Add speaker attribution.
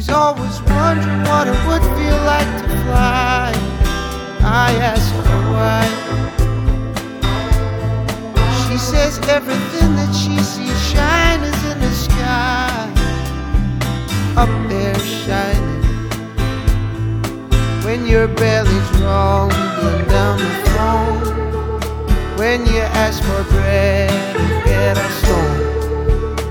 Speaker 1: She's always wondering what it would feel like to fly. I ask her why. She says everything that she sees shine is in the sky, up there shining. When your belly's rumbling down the phone, when you ask for bread and get a stone.